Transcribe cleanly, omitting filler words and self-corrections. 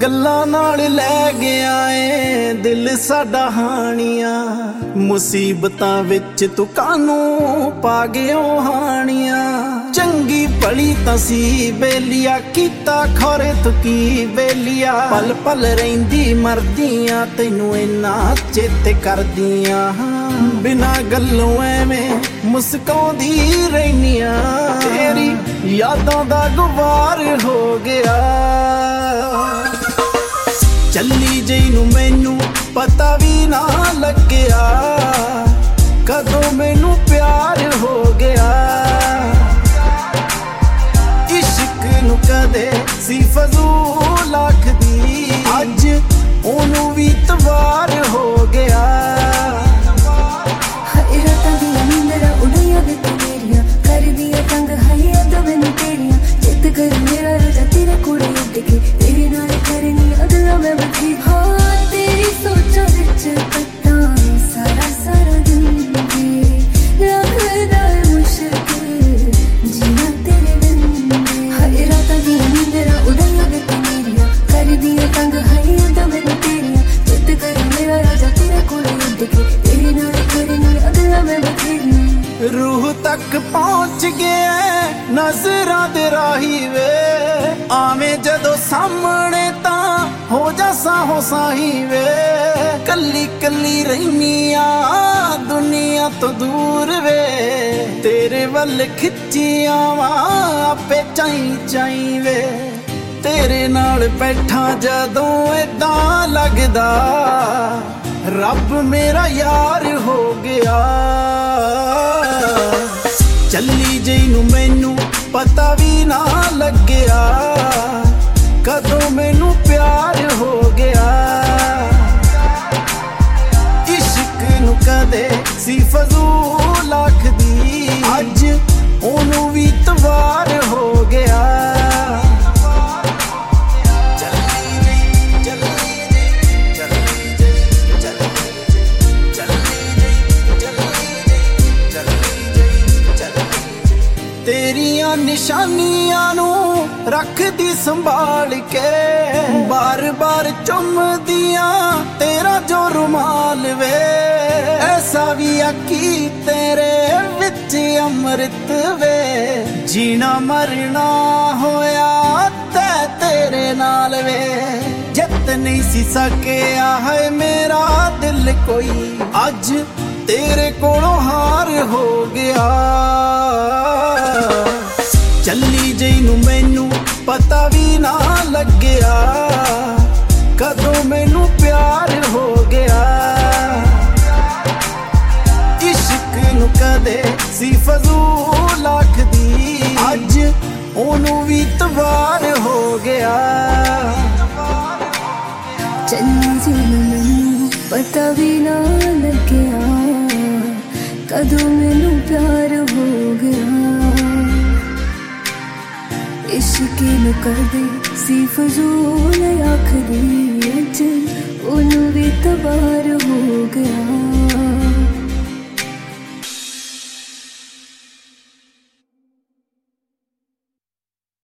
ਗੱਲਾਂ ਨਾਲ ਲੈ ਗਿਆ ਏ ਦਿਲ ਸਾਡਾ ਹਾਣੀਆਂ। ਮੁਸੀਬਤਾਂ ਵਿੱਚ ਤੂੰ ਕਾਨੂੰ ਪਾ ਗਿਓ ਹਾਣੀਆਂ। ਚੰਗੀ ਭਲੀ ਤਾਂ ਸੀ ਬੇਲੀਆ, ਕੀਤਾ ਖੋਰੇ ਤੂੰ ਕੀ ਬੇਲੀਆ। ਪਲ ਪਲ ਰਹਿੰਦੀ ਮਰਦੀਆਂ, ਤੈਨੂੰ ਇੰਨਾ ਚੇਤੇ ਕਰਦੀਆਂ। ਬਿਨਾ ਗੱਲੋਂ ਐਵੇਂ ਮੁਸਕਾਉਂਦੀ ਰਹਿਨੀਆਂ। ਤੇਰੀ ਯਾਦਾਂ ਦਾ ਗੁਬਾਰ ਹੋ ਗਿਆ। ਚੱਲੀ ਜਈ ਨੂੰ ਮੈਨੂੰ ਪਤਾ ਵੀ ਨਾ ਲੱਗਿਆ, ਕਦੋਂ ਮੈਨੂੰ ਪਿਆਰ ਹੋ ਗਿਆ। ਇਸ਼ਕ ਨੂੰ ਕਦੇ ਸੀ ਫਜ਼ੂਲ ਆਖਦੀ, ਅੱਜ ਉਹਨੂੰ ਵੀ ਤਵਾਰ ਹੋ ਗਿਆ। ਹਾਏ ਰਾਤਾਂ ਦੀਆਂ ਨੀਂਦਰਾਂ ਉਡਾਈਆਂ ਵੇ ਤੂੰ ਮੇਰੀਆਂ, ਕਰਦੀਆਂ ਤੰਗ ਹਾਏ ਯਾਦਾਂ ਮੈਨੂੰ ਤੇਰੀਆਂ। ਚਿੱਤ ਕਰ ਮੇਰਾ ਰਾਜਾ ਤੇਰੇ ਕੋਲੇ ਉੱਡ ਕੇ, ਤੇਰੇ ਨਾਲ ਕਰਨੀ ਅਗਲਾ ਮੈਂ ਬੈਠੀ। ਹਾਂ ਤੇਰੀ ਸੋਚਾਂ ਵਿੱਚ ਕੱਟਾਂ ਸਾਰਾ ਸਾਰਾ ਦਿਨ ਵੇ, ਲੱਗਦਾ ਹੈ ਮੁਸ਼ਕਿਲ ਜੀਣਾ ਤੇਰੇ ਬਿਨ ਵੇ। ਹਾਏ ਰਾਤਾਂ ਦੀਆਂ ਨੀਂਦਰਾਂ ਉਡਾਈਆਂ ਵੇ ਤੂੰ ਮੇਰੀਆਂ, ਕਰਦੀਆਂ ਤੰਗ ਹਾਏ ਯਾਦਾਂ ਮੈਨੂੰ ਤੇਰੀਆਂ। ਚਿੱਤ ਕਰ ਮੇਰਾ ਰਾਜਾ ਤੇਰੇ ਕੋਲੇ ਉੱਡ ਕੇ, ਤੇਰੇ ਨਾਲ ਕਰਨੀ ਅਗਲਾ ਮੈਂ ਬੈਠੀ। ਰੂਹ ਤੱਕ ਪਹੁੰਚ ਗਿਆ ਨਜ਼ਰਾਂ ਦੇ ਰਾਹੀ ਵੇ, ਆਵੇਂ ਜਦੋਂ ਸਾਹਮਣੇ ਤਾਂ ਹੋ ਜਾ ਸਾਹੋ ਸਾਹੀ ਵੇ। ਕੱਲੀ ਕੱਲੀ ਰਹਿਨੀਆਂ ਦੁਨੀਆ ਤੋਂ ਦੂਰ ਵੇ, ਤੇਰੇ ਵੱਲ ਖਿੱਚੀਆਂ ਵਾ ਆਪੇ ਚਾਈ ਚਾਈ ਵੇ। ਤੇਰੇ ਨਾਲ ਬੈਠਾ ਜਦੋਂ ਏਦਾਂ ਲੱਗਦਾ, ਰੱਬ ਮੇਰਾ ਯਾਰ ਹੋ ਗਿਆ। ਚੱਲੀ ਜਈ ਨੂੰ ਮੈਨੂੰ ਪਤਾ ਵੀ ਨਾ ਲੱਗਿਆ, ਕਦੋਂ ਮੈਨੂੰ ਪਿਆਰ ਹੋ ਗਿਆ। ਇਸ਼ਕ ਨੂੰ ਕਦੇ ਸੀ ਫਜ਼ੂਲ ਆਖਦੀ, ਅੱਜ ਉਹਨੂੰ ਵੀ ਤਵਾਰ ਹੋ ਗਿਆ। ਤੇਰੀਆਂ ਨਿਸ਼ਾਨੀਆਂ ਨੂੰ ਰੱਖਦੀ ਸੰਭਾਲ ਕੇ, ਬਾਰ ਬਾਰ ਚੁੰਮਦੀਆਂ ਤੇਰਾ ਜੋ ਰੁਮਾਲ ਵੇ। ਐਸਾ ਵੀ ਆਖੀ ਤੇਰੇ ਵਿੱਚ ਅੰਮ੍ਰਿਤ ਵੇ, ਜੀਣਾ ਮਰਨਾ ਹੋਇਆ ਤੈ ਤੇਰੇ ਨਾਲ ਵੇ। ਜਿੱਤ ਨਹੀਂ ਸੀ ਸਕਿਆ ਹੈ ਮੇਰਾ ਦਿਲ ਕੋਈ, ਅੱਜ ਤੇਰੇ ਕੋਲੋਂ ਹਾਰ ਹੋ ਗਿਆ। ਚੱਲੀ ਜਈ ਨੂੰ ਮੈਨੂੰ ਪਤਾ ਵੀ ਨਾ ਲੱਗਿਆ, ਕਦੋਂ ਮੈਨੂੰ ਪਿਆਰ ਹੋ ਗਿਆ। ਇਸ਼ਕ ਨੂੰ ਕਦੇ ਸੀ ਫਜ਼ੂਲ ਆਖਦੀ, ਅੱਜ ਉਹਨੂੰ ਵੀ ਤਵਾਰ ਹੋ ਗਿਆ। ਚੱਲੀ ਜਈ ਨੂੰ ਮੈਨੂੰ ਪਤਾ ਵੀ ਨਾ ਲੱਗਿਆ, ਕਦੋਂ ਮੈਨੂੰ ਪਿਆਰ ਹੋ ਗਿਆ। इश्क न करदे सी फजूल आखदी, अज ओनू भी तबार हो गया।